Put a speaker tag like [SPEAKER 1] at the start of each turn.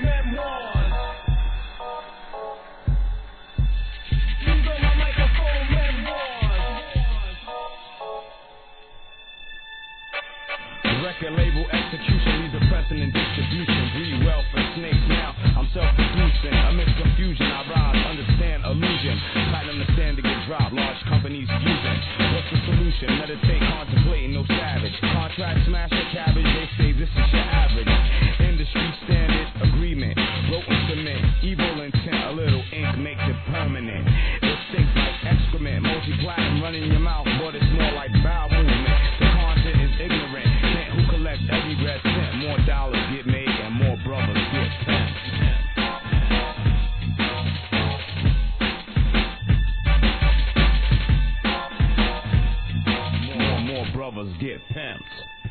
[SPEAKER 1] memoirs. Use on my microphone memoirs. Record label execution leaves a precedent distribution. Breed wealth and snakes now. I'm self-producing. Amidst confusion, I rise, understand illusion. Tight understand to get dropped. Large companies using. What's the solution? Meditate, contemplating, no savage. Contract smash the cabbage. They say this is your average. Industry standard agreement. Wrote in cement. Evil intent. A little ink makes it permanent. It stinks like excrement. Multi-platinum running your mouth, but it's more like bowel movement. The content is ignorant. Who collects every red cent? More dollars get made and more brothers get pimped. More brothers get pimped.